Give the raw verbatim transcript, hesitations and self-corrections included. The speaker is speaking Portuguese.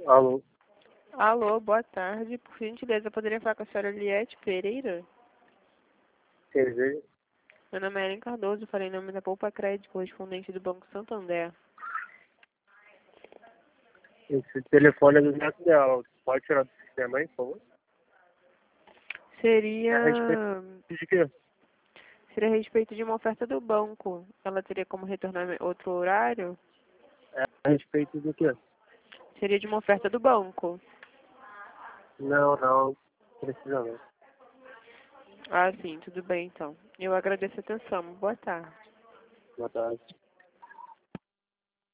Alô, Alô, boa tarde. Por gentileza, eu poderia falar com a senhora Eliette Pereira? quer dizer, Meu nome é Ellen Cardoso, falei em nome da Poupa Crédito, correspondente do Banco Santander. esse telefone é do neto dela. Pode tirar do sistema aí, por favor? Seria... A respeito de quê? Seria a respeito de uma oferta do banco. Ela teria como retornar em outro horário? É a respeito do quê? Seria de uma oferta do banco. Não, não. Precisa não. Ah, sim, tudo bem então. Eu agradeço a atenção. Boa tarde. Boa tarde.